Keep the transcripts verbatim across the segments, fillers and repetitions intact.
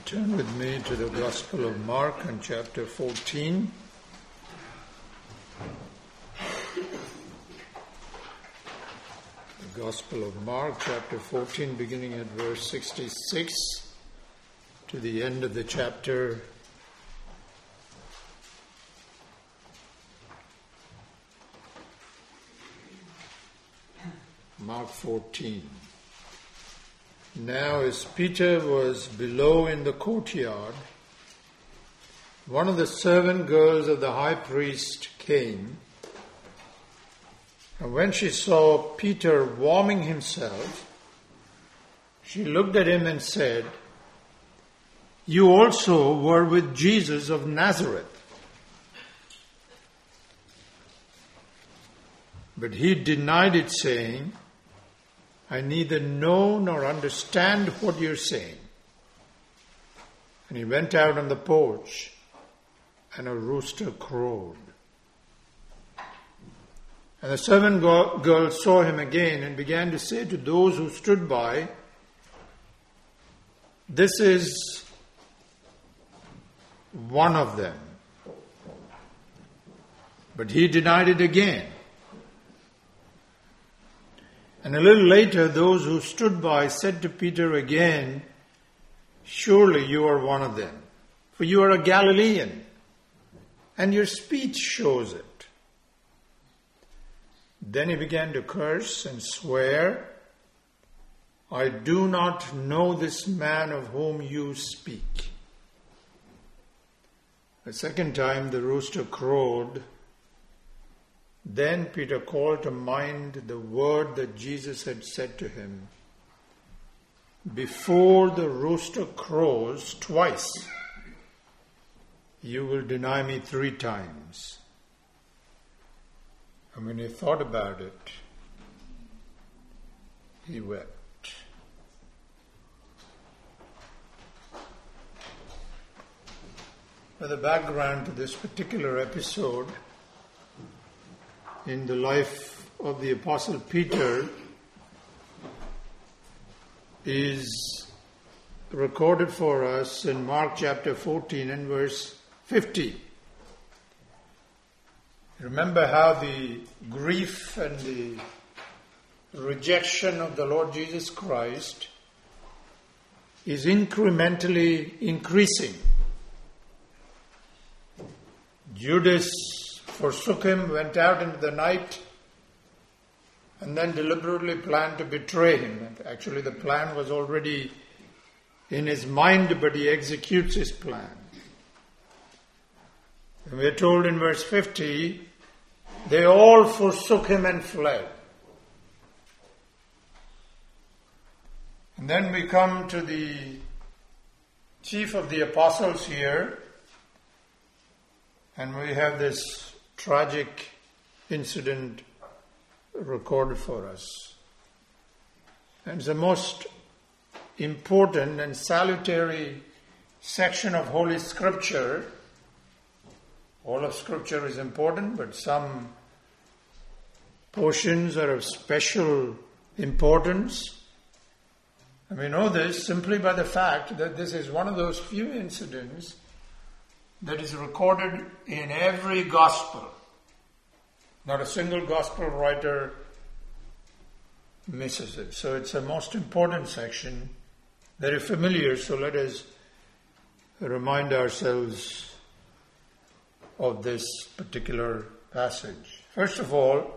Turn with me to the Gospel of Mark and chapter fourteen. The Gospel of Mark, chapter fourteen, beginning at verse sixty-six to the end of the chapter. Mark fourteen. Now, as Peter was below in the courtyard, one of the servant girls of the high priest came, and when she saw Peter warming himself, she looked at him and said, "You also were with Jesus of Nazareth." But he denied it, saying, "I neither know nor understand what you're saying." And he went out on the porch, and a rooster crowed. And the servant girl saw him again and began to say to those who stood by, "This is one of them." But he denied it again. And a little later, those who stood by said to Peter again, "Surely you are one of them, for you are a Galilean, and your speech shows it." Then he began to curse and swear, "I do not know this man of whom you speak." A second time the rooster crowed. Then Peter called to mind the word that Jesus had said to him, "Before the rooster crows twice, you will deny me three times." And when he thought about it, he wept. For the background to this particular episode in the life of the Apostle Peter is recorded for us in Mark chapter fourteen and verse fifty. Remember how the grief and the rejection of the Lord Jesus Christ is incrementally increasing. Judas forsook him, went out into the night, and then deliberately planned to betray him. Actually, the plan was already in his mind, but he executes his plan. And we are told in verse fifty, they all forsook him and fled. And then we come to the chief of the apostles here, and we have this tragic incident recorded for us. And it's the most important and salutary section of Holy Scripture. All of Scripture is important, but some portions are of special importance. And we know this simply by the fact that this is one of those few incidents that is recorded in every gospel. Not a single gospel writer misses it. So it's a most important section, very familiar. So let us remind ourselves of this particular passage. First of all,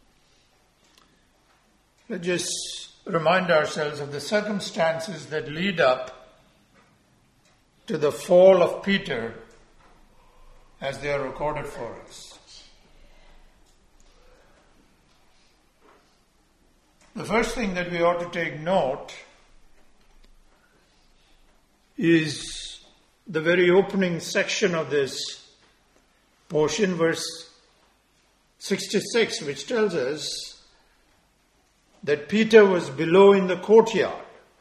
let's just remind ourselves of the circumstances that lead up to the fall of Peter as they are recorded for us. The first thing that we ought to take note is the very opening section of this portion, verse sixty-six, which tells us that Peter was below in the courtyard.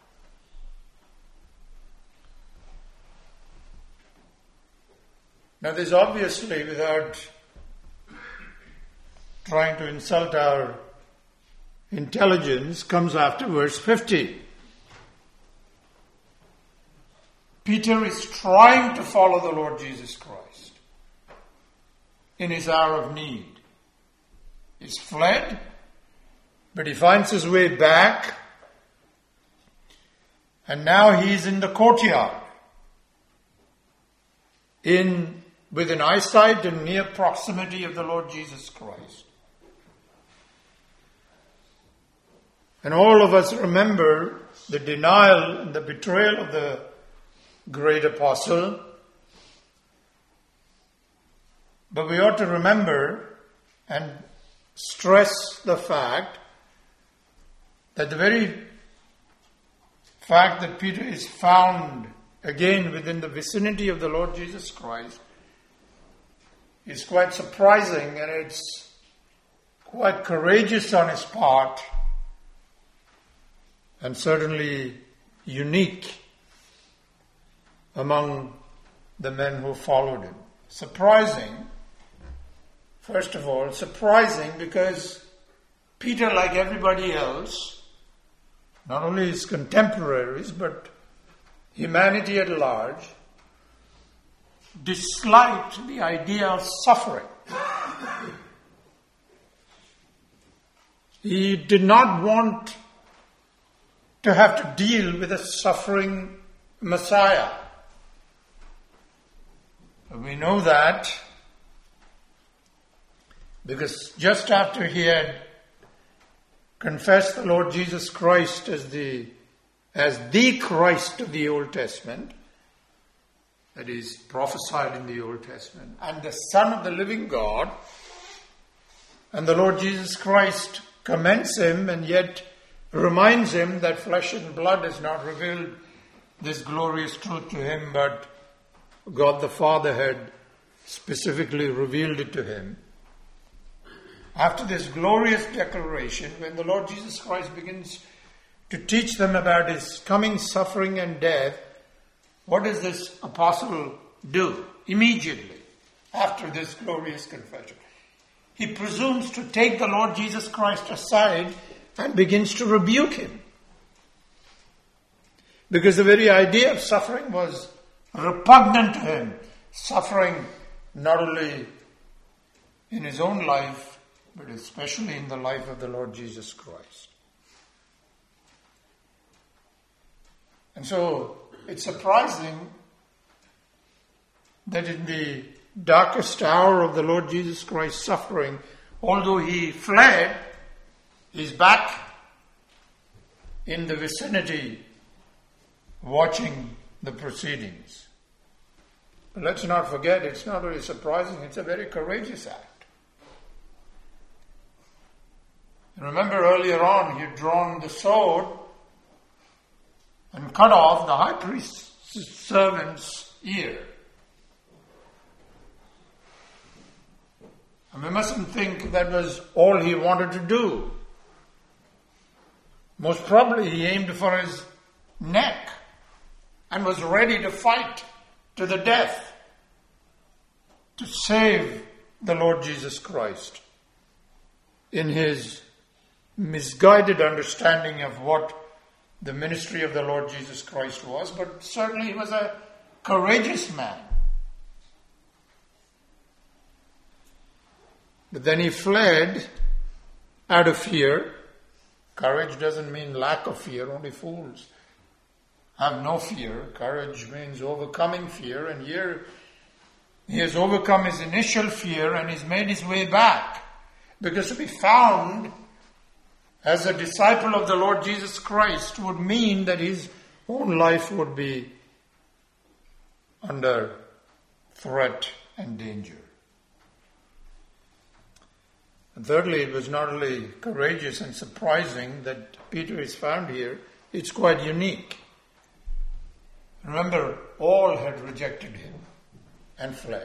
Now, this obviously, without trying to insult our intelligence, comes after verse fifty. Peter is trying to follow the Lord Jesus Christ in his hour of need. He's fled, but he finds his way back, and now he's in the courtyard, in within eyesight and near proximity of the Lord Jesus Christ. And all of us remember the denial and the betrayal of the great apostle. But we ought to remember and stress the fact that the very fact that Peter is found again within the vicinity of the Lord Jesus Christ is quite surprising, and it's quite courageous on his part, and certainly unique among the men who followed him. Surprising, first of all, surprising because Peter, like everybody else, not only his contemporaries, but humanity at large, disliked the idea of suffering. He did not want to have to deal with a suffering Messiah. We know that because just after he had confessed the Lord Jesus Christ as the as the Christ of the Old Testament, that is prophesied in the Old Testament, and the Son of the living God, and the Lord Jesus Christ commends him and yet reminds him that flesh and blood has not revealed this glorious truth to him, but God the Father had specifically revealed it to him. After this glorious declaration, when the Lord Jesus Christ begins to teach them about his coming suffering and death, what does this apostle do immediately after this glorious confession? He presumes to take the Lord Jesus Christ aside and begins to rebuke him. Because the very idea of suffering was repugnant to him. Suffering not only in his own life, but especially in the life of the Lord Jesus Christ. And so it's surprising that in the darkest hour of the Lord Jesus Christ's suffering, although he fled, he's back in the vicinity watching the proceedings. But let's not forget, it's not only surprising, it's a very courageous act. Remember earlier on, he had drawn the sword and cut off the high priest's servant's ear. And we mustn't think that was all he wanted to do. Most probably he aimed for his neck and was ready to fight to the death to save the Lord Jesus Christ in his misguided understanding of what the ministry of the Lord Jesus Christ was, but certainly he was a courageous man. But then he fled out of fear. Courage doesn't mean lack of fear, only fools have no fear. Courage means overcoming fear, and here he has overcome his initial fear and he's made his way back. Because to be found as a disciple of the Lord Jesus Christ would mean that his own life would be under threat and danger. And thirdly, it was not only courageous and surprising that Peter is found here, it's quite unique. Remember, all had rejected him and fled.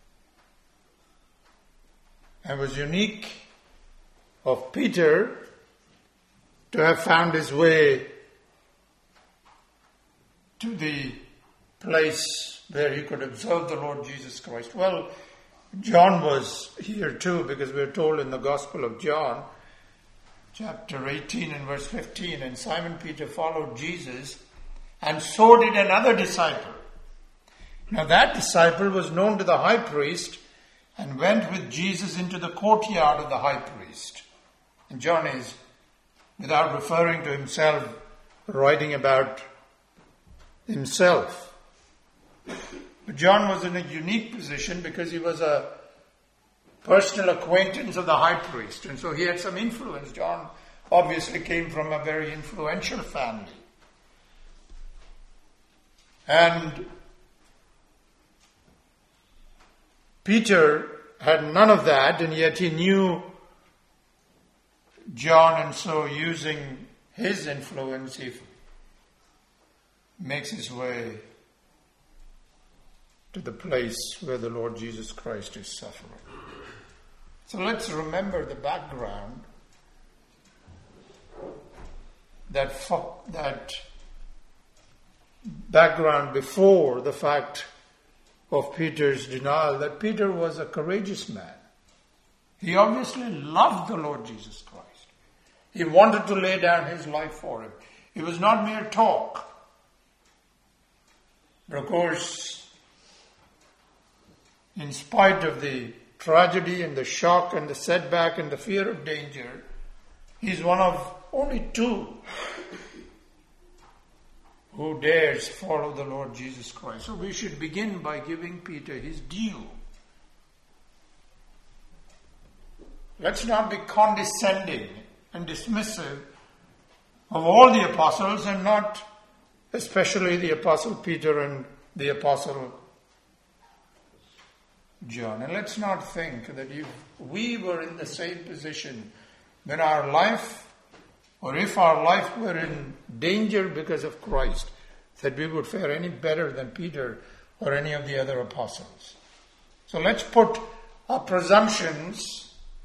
And it was unique of Peter to have found his way to the place where he could observe the Lord Jesus Christ. Well, John was here too, because we're told in the Gospel of John, chapter eighteen and verse fifteen, and Simon Peter followed Jesus, and so did another disciple, Now that disciple was known to the high priest and went with Jesus into the courtyard of the high priest. And John is, without referring to himself, writing about himself. But John was in a unique position because he was a personal acquaintance of the high priest. And so he had some influence. John obviously came from a very influential family. And Peter had none of that, and yet he knew John, and so using his influence, he makes his way to the place where the Lord Jesus Christ is suffering. So let's remember the background that fo- that background before the fact of Peter's denial, that Peter was a courageous man. He obviously loved the Lord Jesus Christ. He wanted to lay down his life for him. It was not mere talk. But of course, in spite of the tragedy and the shock and the setback and the fear of danger, he's one of only two who dares follow the Lord Jesus Christ. So we should begin by giving Peter his due. Let's not be condescending and dismissive of all the apostles, and not especially the apostle Peter and the apostle John. And let's not think that if we were in the same position when our life, or if our life were in danger because of Christ, that we would fare any better than Peter or any of the other apostles. So let's put our presumptions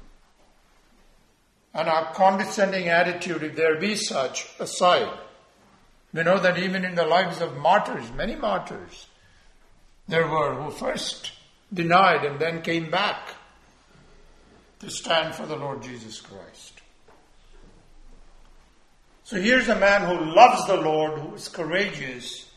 and our condescending attitude, if there be such, aside. We know that even in the lives of martyrs, many martyrs, there were who first denied and then came back to stand for the Lord Jesus Christ. So here's a man who loves the Lord, who is courageous,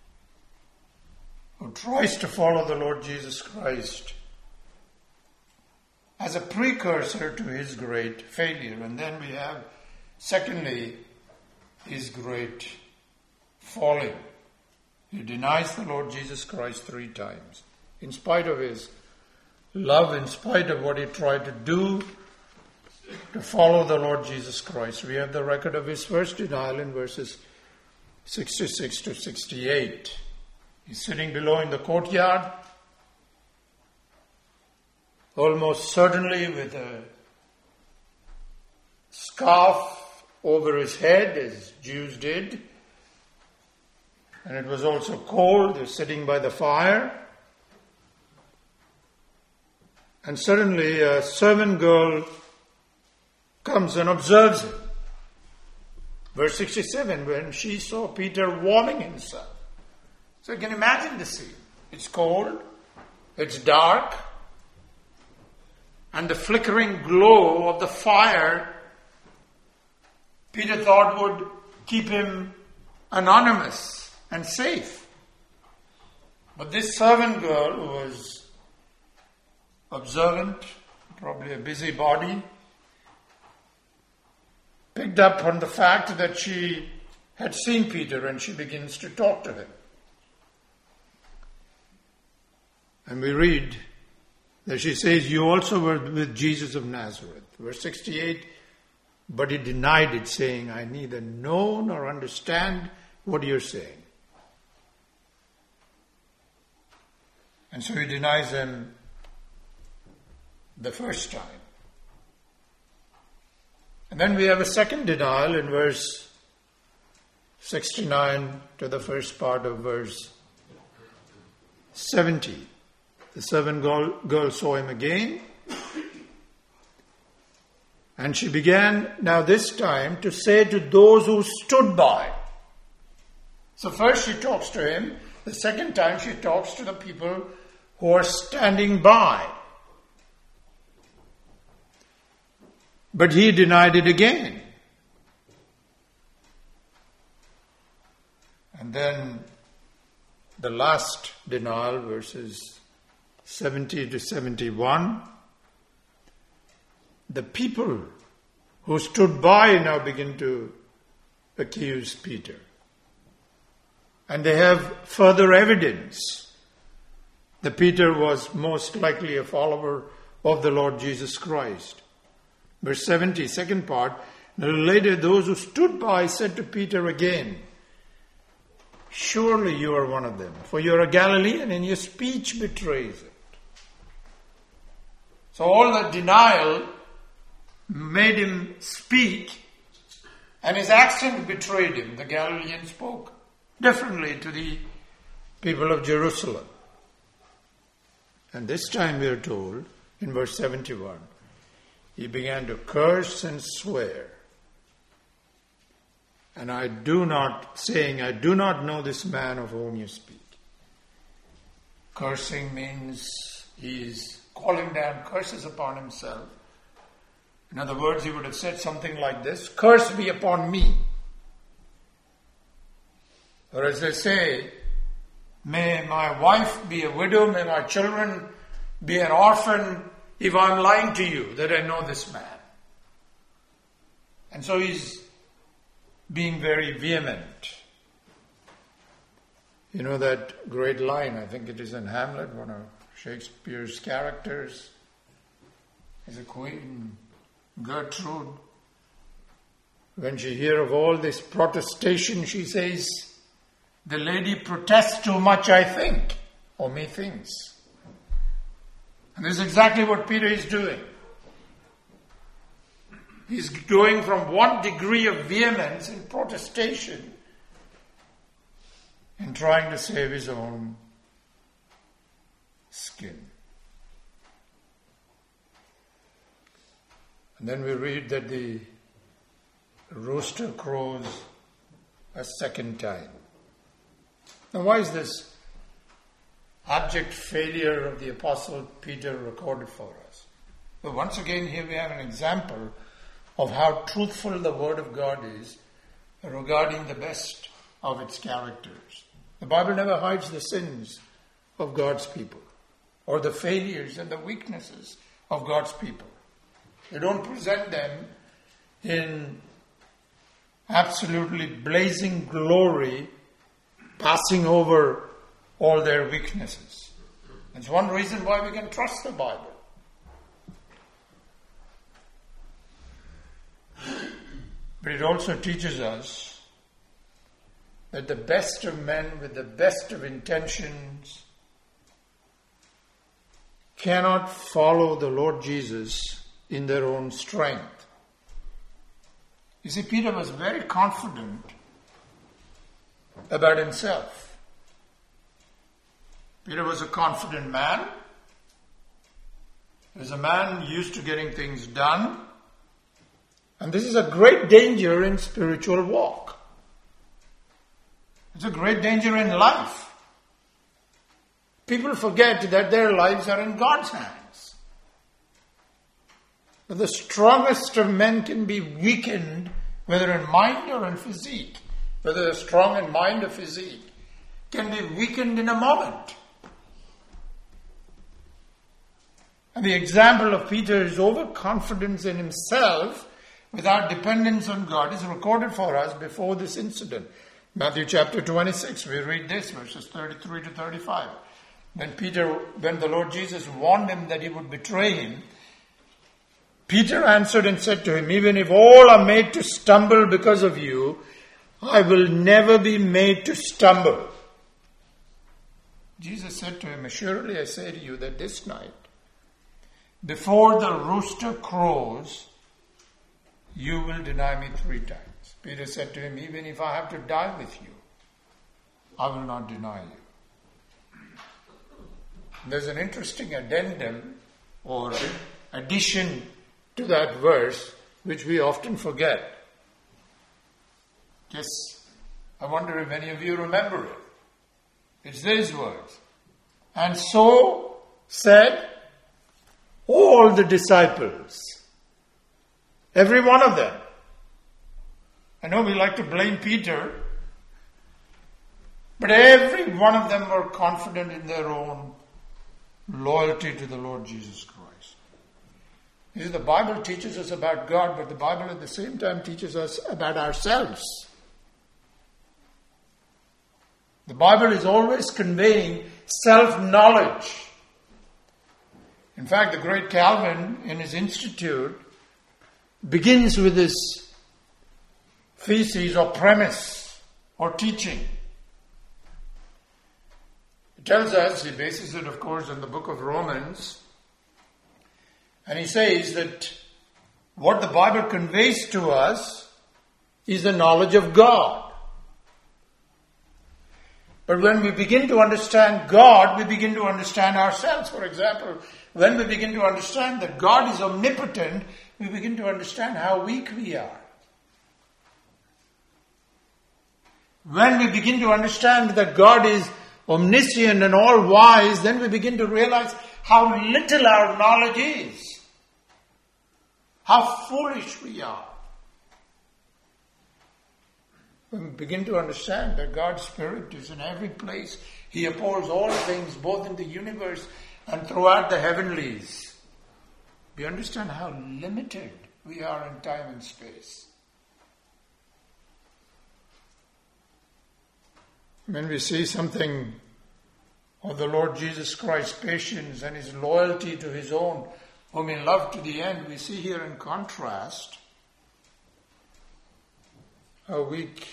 who tries to follow the Lord Jesus Christ as a precursor to his great failure. And then we have, secondly, his great falling. He denies the Lord Jesus Christ three times. In spite of his love, in spite of what he tried to do to follow the Lord Jesus Christ. We have the record of his first denial in verses sixty-six to sixty-eight. He's sitting below in the courtyard, almost certainly with a scarf over his head, as Jews did. And it was also cold. They're sitting by the fire. And suddenly a servant girl comes and observes him. Verse sixty-seven, when she saw Peter warming himself. So you can imagine the scene. It's cold, it's dark, and the flickering glow of the fire, Peter thought, would keep him anonymous and safe. But this servant girl, who was observant, probably a busybody, picked up on the fact that she had seen Peter, and she begins to talk to him. And we read that she says, "You also were with Jesus of Nazareth." Verse sixty-eight, but he denied it, saying, "I neither know nor understand what you're saying." And so he denies him the first time. And then we have a second denial in verse sixty-nine to the first part of verse seventy. The servant girl, girl saw him again, and she began now this time to say to those who stood by. So first she talks to him, the second time she talks to the people who are standing by. But he denied it again. And then the last denial, verses seventy to seventy-one, the people who stood by now begin to accuse Peter. And they have further evidence that Peter was most likely a follower of the Lord Jesus Christ. Verse seventy, second part, later those who stood by said to Peter again, surely you are one of them, for you are a Galilean and your speech betrays it. So all the denial made him speak, and his accent betrayed him. The Galilean spoke differently to the people of Jerusalem. And this time we are told, in verse seventy-one, he began to curse and swear. And I do not, saying, I do not know this man of whom you speak. Cursing means he is calling down curses upon himself. In other words, he would have said something like this, curse be upon me. Or as they say, may my wife be a widow, may my children be an orphan, if I'm lying to you that I know this man. And so he's being very vehement. You know that great line, I think it is in Hamlet, one of Shakespeare's characters, is a queen, Gertrude. When she hears of all this protestation, she says, the lady protests too much, I think, or methinks. And this is exactly what Peter is doing. He's going from one degree of vehemence and protestation in trying to save his own skin. And then we read that the rooster crows a second time. Now, why is this abject failure of the Apostle Peter recorded for us? Well, once again, here we have an example of how truthful the Word of God is regarding the best of its characters. The Bible never hides the sins of God's people or the failures and the weaknesses of God's people. They don't present them in absolutely blazing glory, passing over all their weaknesses. That's one reason why we can trust the Bible. But it also teaches us that the best of men with the best of intentions cannot follow the Lord Jesus in their own strength. You see, Peter was very confident about himself. Peter was a confident man. He was a man used to getting things done. And this is a great danger in spiritual walk. It's a great danger in life. People forget that their lives are in God's hands. But the strongest of men can be weakened, whether in mind or in physique. Whether they're strong in mind or physique, can be weakened in a moment. And the example of Peter's overconfidence in himself without dependence on God is recorded for us before this incident. Matthew chapter twenty-six, we read this, verses thirty-three to thirty-five. When Peter, when the Lord Jesus warned him that he would betray him, Peter answered and said to him, even if all are made to stumble because of you, I will never be made to stumble. Jesus said to him, assuredly I say to you that this night, before the rooster crows, you will deny me three times. Peter said to him, even if I have to die with you, I will not deny you. There's an interesting addendum or addition to that verse which we often forget. Yes, I wonder if many of you remember it. It's these words. And so said all the disciples. Every one of them. I know we like to blame Peter, But every one of them were confident in their own loyalty to the Lord Jesus Christ. You see, the Bible teaches us about God, but the Bible at the same time teaches us about ourselves. The Bible is always conveying self-knowledge. In fact, the great Calvin, in his Institute, begins with this thesis or premise or teaching. He tells us, he bases it, of course, on the book of Romans, and he says that what the Bible conveys to us is the knowledge of God. But when we begin to understand God, we begin to understand ourselves. For example, when we begin to understand that God is omnipotent, we begin to understand how weak we are. When we begin to understand that God is omniscient and all-wise, then we begin to realize how little our knowledge is. How foolish we are. When we begin to understand that God's Spirit is in every place, He upholds all things, both in the universe and throughout the heavenlies, we understand how limited we are in time and space. When we see something of the Lord Jesus Christ's patience and His loyalty to His own, whom He loved to the end, we see here in contrast how weak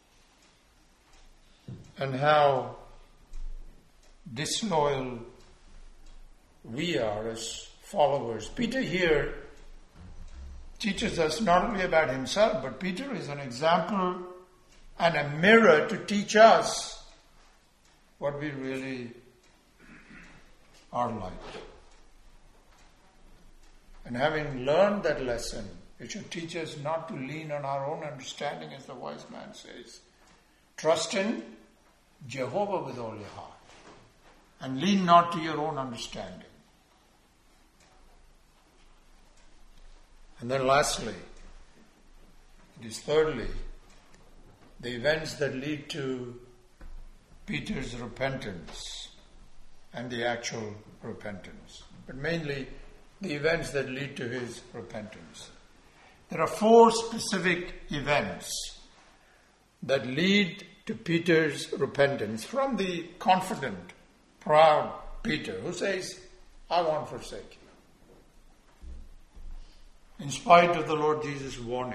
and how disloyal we are as followers. Peter here teaches us not only about himself, but Peter is an example and a mirror to teach us what we really are like. And having learned that lesson, it should teach us not to lean on our own understanding, as the wise man says. Trust in Jehovah with all your heart, and lean not to your own understanding. And then lastly, it is thirdly, the events that lead to Peter's repentance and the actual repentance. But mainly, the events that lead to his repentance. There are four specific events that lead to Peter's repentance from the confident, proud Peter who says, I won't forsake you, in spite of the Lord Jesus' warning.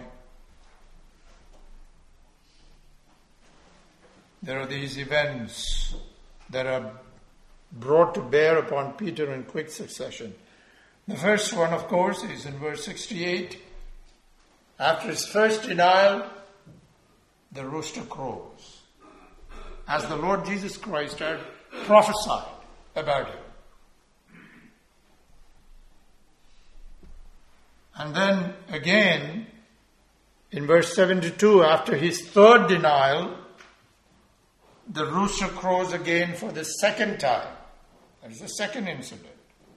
There are these events that are brought to bear upon Peter in quick succession. The first one, of course, is in verse sixty-eight. After his first denial, the rooster crows, as the Lord Jesus Christ had prophesied about him. And then again, in verse seventy-two, after his third denial, the rooster crows again for the second time. That is the second incident.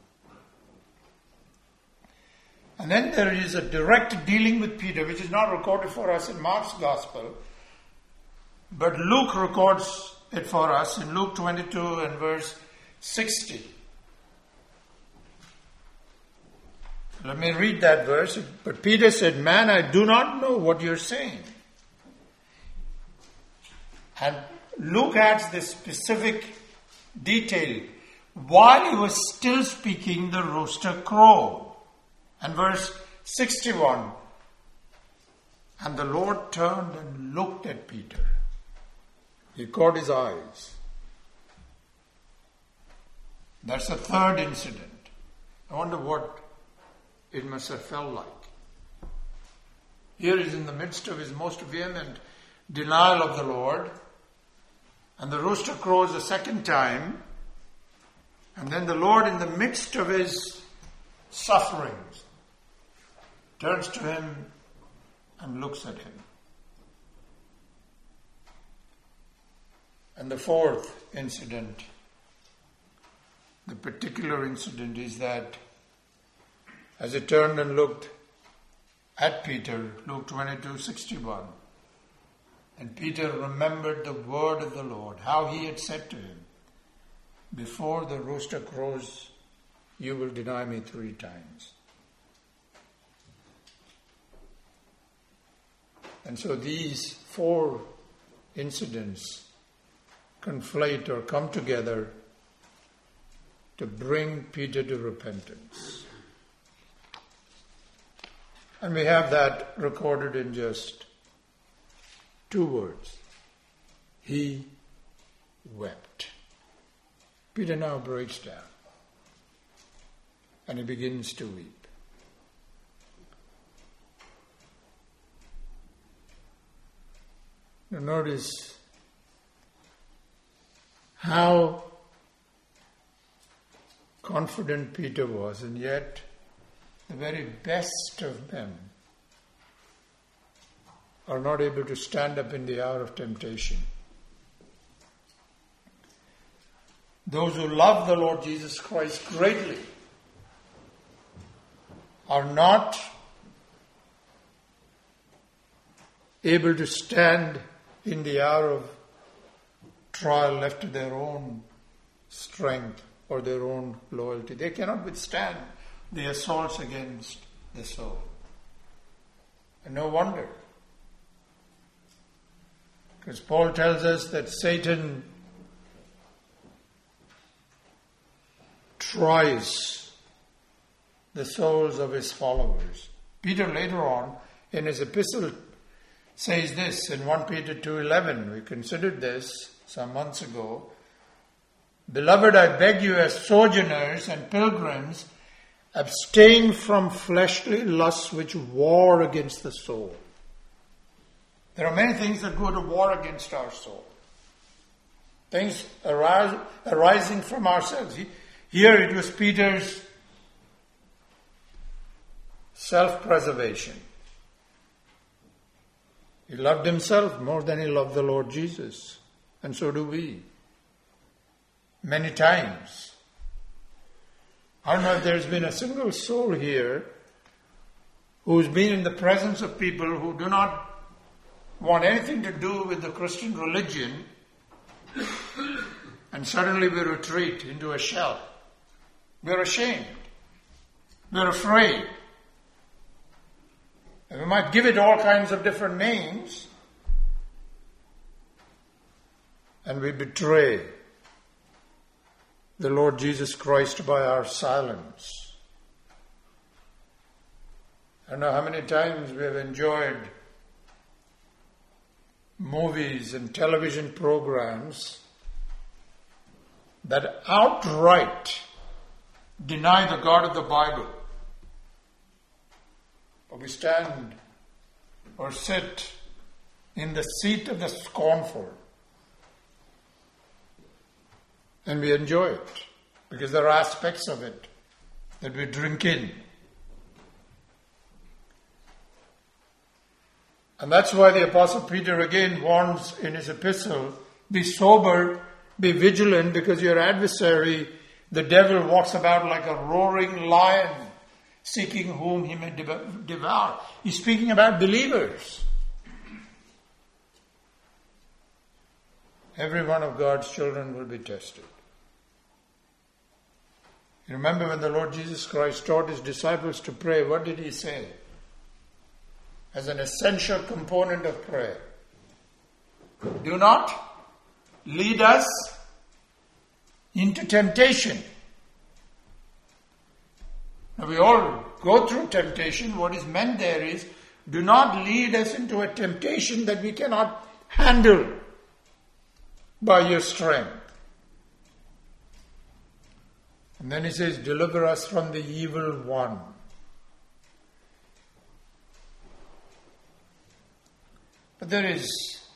And then there is a direct dealing with Peter, which is not recorded for us in Mark's Gospel, but Luke records it for us in Luke twenty-two and verse sixty. Let me read that verse. But Peter said, Man, I do not know what you're saying. And Luke adds this specific detail. While he was still speaking, the rooster crowed. And verse sixty-one, and the Lord turned and looked at Peter. He caught his eyes. That's the third incident. I wonder what it must have felt like. Here he is in the midst of his most vehement denial of the Lord, and the rooster crows a second time, and then the Lord, in the midst of his sufferings, turns to him and looks at him. And the fourth incident, the particular incident, is that as he turned and looked at Peter, Luke twenty-two sixty-one, And Peter remembered the word of the Lord, how he had said to him, before the rooster crows, you will deny me three times. And so these four incidents conflate or come together to bring Peter to repentance. And we have that recorded in just two words. He wept. Peter now breaks down and he begins to weep. Now notice how confident Peter was, and yet the very best of them are not able to stand up in the hour of temptation. Those who love the Lord Jesus Christ greatly are not able to stand in the hour of trial left to their own strength or their own loyalty. They cannot withstand the assaults against the soul. And no wonder. Because Paul tells us that Satan tries the souls of his followers. Peter later on in his epistle says this in First Peter two eleven. We considered this some months ago. Beloved, I beg you as sojourners and pilgrims, abstain from fleshly lusts which war against the soul. There are many things that go to war against our soul. Things arise, arising from ourselves. Here it was Peter's self-preservation. He loved himself more than he loved the Lord Jesus. And so do we. Many times. I don't know if there's been a single soul here who's been in the presence of people who do not want anything to do with the Christian religion, and suddenly we retreat into a shell. We're ashamed. We're afraid. And we might give it all kinds of different names, and we betray the Lord Jesus Christ by our silence. I don't know how many times we have enjoyed movies and television programs that outright deny the God of the Bible. Or we stand or sit in the seat of the scornful. And we enjoy it because there are aspects of it that we drink in. And that's why the Apostle Peter again warns in his epistle, be sober, be vigilant, because your adversary, the devil, walks about like a roaring lion, seeking whom he may devour. He's speaking about believers. Every one of God's children will be tested. You remember when the Lord Jesus Christ taught his disciples to pray, what did he say? As an essential component of prayer. Do not lead us into temptation. Now we all go through temptation. What is meant there is, do not lead us into a temptation that we cannot handle by your strength. And then he says, deliver us from the evil one. But there is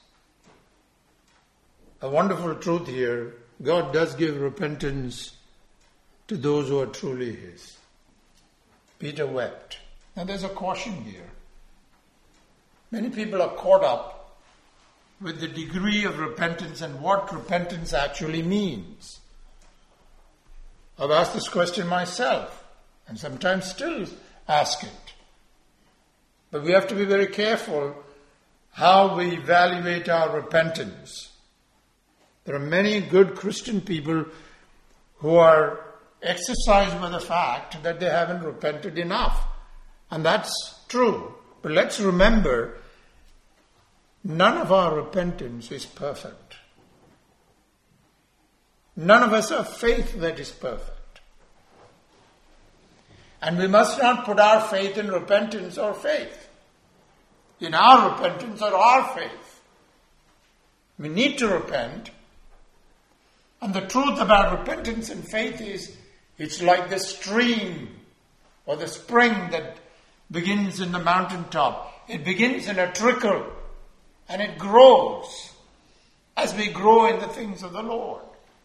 a wonderful truth here. God does give repentance to those who are truly his. Peter wept. Now there's a caution here. Many people are caught up with the degree of repentance and what repentance actually means. I've asked this question myself and sometimes still ask it. But we have to be very careful how we evaluate our repentance. There are many good Christian people who are exercised by the fact that they haven't repented enough. And that's true. But let's remember, none of our repentance is perfect. None of us have faith that is perfect. And we must not put our faith in repentance or faith. In our repentance or our faith. We need to repent. And the truth about repentance and faith is, it's like the stream or the spring that begins in the mountaintop. It begins in a trickle and it grows as we grow in the things of the Lord.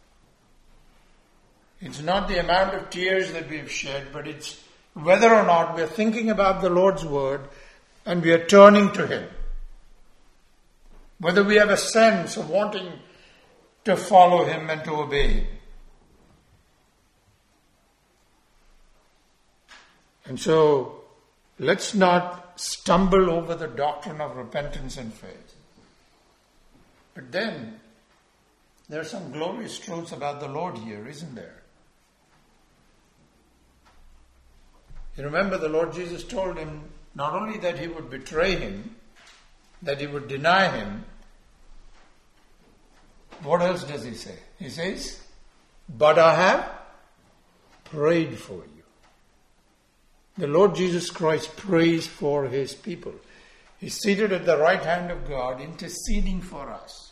It's not the amount of tears that we've shed, but it's whether or not we're thinking about the Lord's word and we are turning to Him. Whether we have a sense of wanting to follow Him and to obey Him. And so, let's not stumble over the doctrine of repentance and faith. But then, there are some glorious truths about the Lord here, isn't there? You remember the Lord Jesus told him not only that He would betray Him, that He would deny Him. What else does He say? He says, but I have prayed for you. The Lord Jesus Christ prays for His people. He's seated at the right hand of God, interceding for us.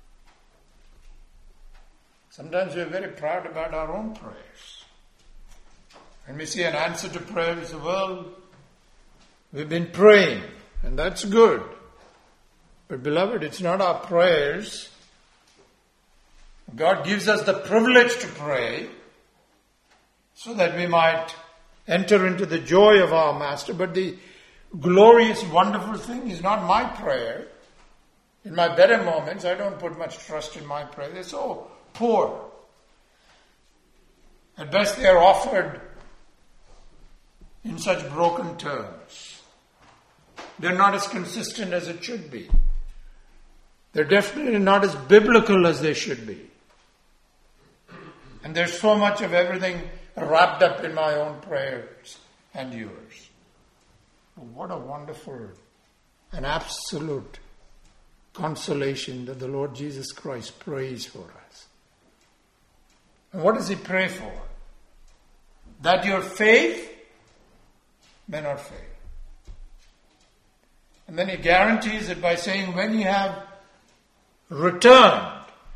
Sometimes we're very proud about our own prayers. When we see an answer to prayer, we say, well, we've been praying, and that's good. But beloved, it's not our prayers. God gives us the privilege to pray so that we might enter into the joy of our Master. But the glorious, wonderful thing is not my prayer. In my better moments, I don't put much trust in my prayer. They're so poor. At best, they are offered in such broken terms. They're not as consistent as it should be. They're definitely not as biblical as they should be. And there's so much of everything wrapped up in my own prayers and yours. What a wonderful and absolute consolation that the Lord Jesus Christ prays for us. And what does He pray for? That your faith may not fail. And then He guarantees it by saying, when you have returned,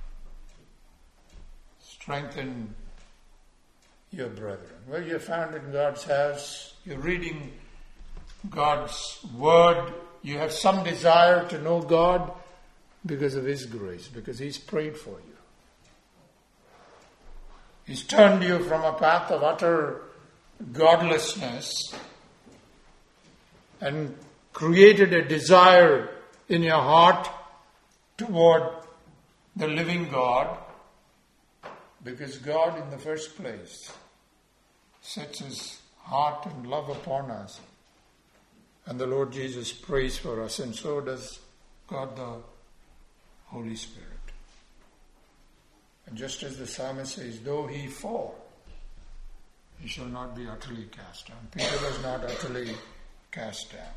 strengthen your brethren. Well, you're found in God's house, you're reading God's word, you have some desire to know God because of His grace, because He's prayed for you. He's turned you from a path of utter godlessness and created a desire in your heart toward the living God, because God, in the first place, sets His heart and love upon us. And the Lord Jesus prays for us, and so does God the Holy Spirit. And just as the psalmist says, though he fall, he shall not be utterly cast down. Peter was not utterly cast down.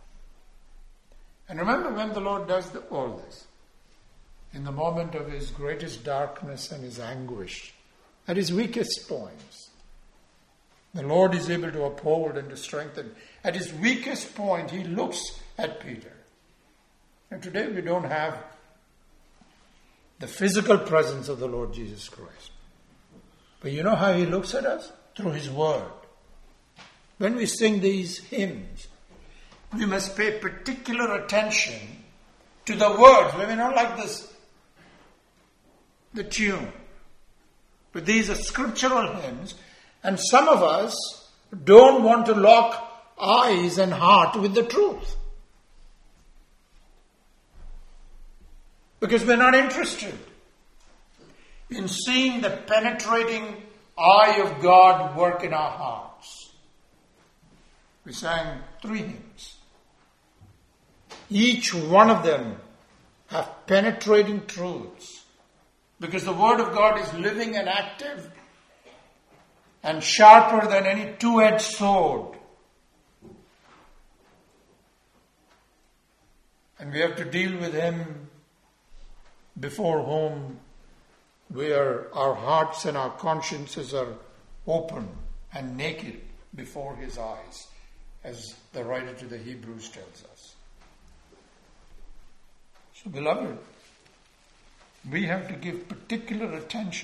And remember, when the Lord does the, all this, in the moment of His greatest darkness and His anguish, at His weakest points, the Lord is able to uphold and to strengthen. At His weakest point, He looks at Peter. And today we don't have the physical presence of the Lord Jesus Christ. But you know how He looks at us? Through His Word. When we sing these hymns, we must pay particular attention to the words. We may not like this, the tune. But these are scriptural hymns, and some of us don't want to lock eyes and heart with the truth. Because we're not interested in seeing the penetrating eye of God work in our hearts. We sang three hymns. Each one of them have penetrating truths. Because the Word of God is living and active and sharper than any two-edged sword. And we have to deal with Him before whom we are, our hearts and our consciences are open and naked before His eyes, as the writer to the Hebrews tells us. So, beloved, we have to give particular attention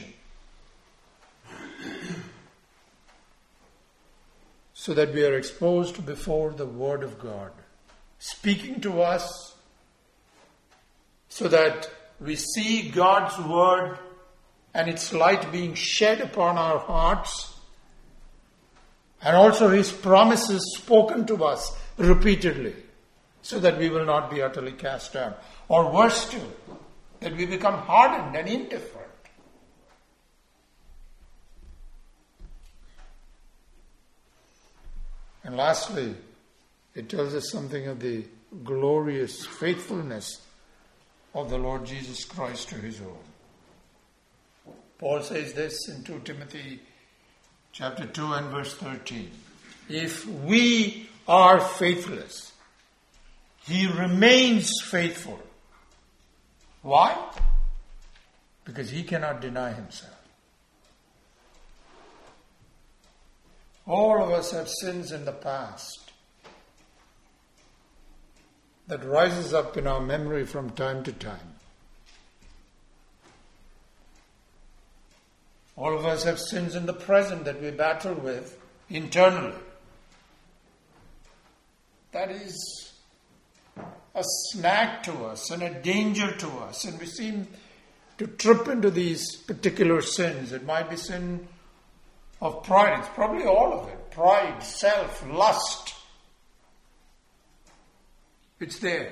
so that we are exposed before the Word of God, speaking to us so that we see God's Word and its light being shed upon our hearts, and also His promises spoken to us repeatedly, so that we will not be utterly cast down. Or worse still, that we become hardened and indifferent. And lastly, it tells us something of the glorious faithfulness of the Lord Jesus Christ to His own. Paul says this in Second Timothy chapter two and verse thirteen. If we are faithless, He remains faithful. Why? Because He cannot deny Himself. All of us have sins in the past that rises up in our memory from time to time. All of us have sins in the present that we battle with internally. That is a snag to us and a danger to us, and we seem to trip into these particular sins. It might be sin of pride. It's probably all of it. Pride, self, lust. It's there.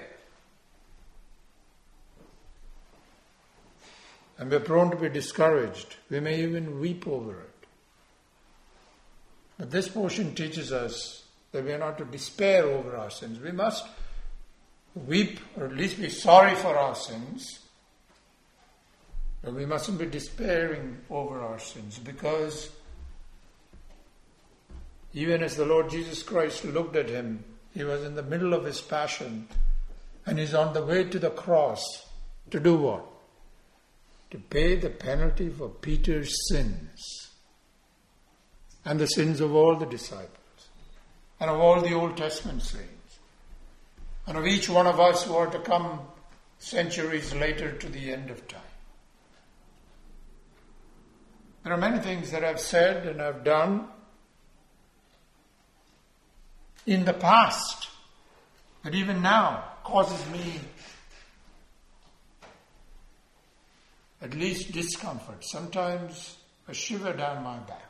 And we're prone to be discouraged. We may even weep over it. But this portion teaches us that we are not to despair over our sins. We must weep, or at least be sorry for our sins. But we mustn't be despairing over our sins, because even as the Lord Jesus Christ looked at him, He was in the middle of His passion, and He's on the way to the cross to do what? To pay the penalty for Peter's sins and the sins of all the disciples and of all the Old Testament saints and of each one of us who are to come centuries later to the end of time. There are many things that I've said and I've done in the past that even now causes me at least discomfort, sometimes a shiver down my back.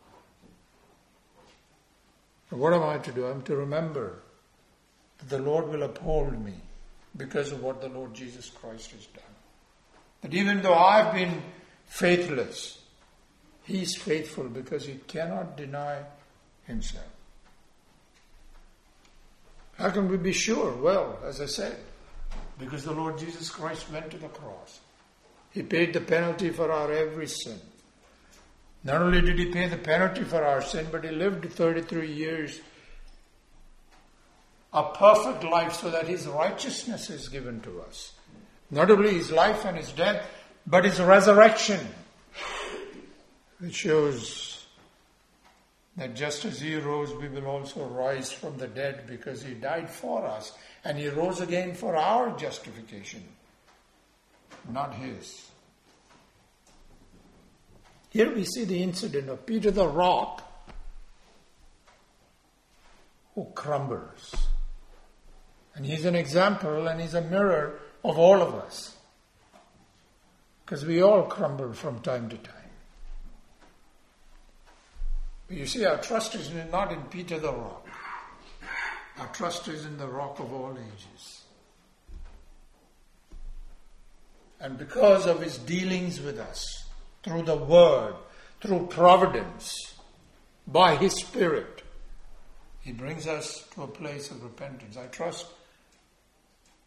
But what am I to do? I'm to remember that the Lord will uphold me because of what the Lord Jesus Christ has done. That even though I've been faithless, He's faithful because He cannot deny Himself. How can we be sure? Well, as I said, because the Lord Jesus Christ went to the cross. He paid the penalty for our every sin. Not only did He pay the penalty for our sin, but He lived thirty-three years, a perfect life, so that His righteousness is given to us. Not only His life and His death, but His resurrection, which shows that just as He rose, we will also rise from the dead, because He died for us and He rose again for our justification, not His. Here we see the incident of Peter the rock who crumbles. And he's an example and he's a mirror of all of us, because we all crumble from time to time. But you see, our trust is not in Peter the rock. Our trust is in the Rock of all ages. And because of His dealings with us, through the Word, through providence, by His Spirit, He brings us to a place of repentance. I trust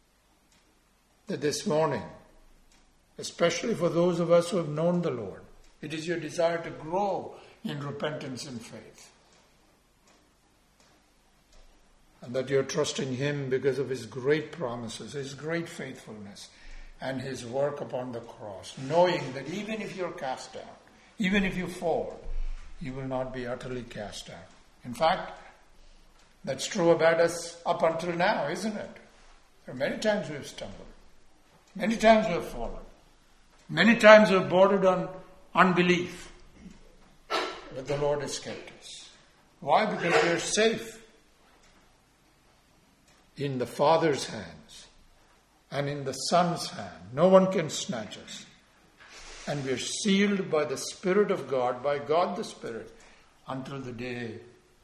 that this morning, especially for those of us who have known the Lord, it is your desire to grow in repentance and faith. And that you're trusting Him because of His great promises, His great faithfulness, and His work upon the cross, knowing that even if you're cast down, even if you fall, you will not be utterly cast down. In fact, that's true about us up until now, isn't it? There are many times we have stumbled. Many times we have fallen. Many times we have bordered on unbelief. But the Lord has kept us. Why? Because we are safe in the Father's hands and in the Son's hand. No one can snatch us. And we are sealed by the Spirit of God, by God the Spirit, until the day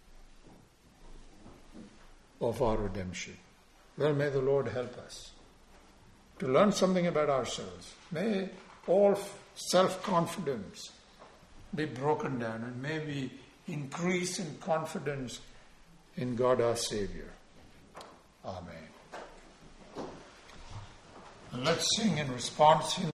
of our redemption. Well, may the Lord help us to learn something about ourselves. May all self-confidence be broken down, and may we increase in confidence in God our Savior. Amen. Let's sing in response.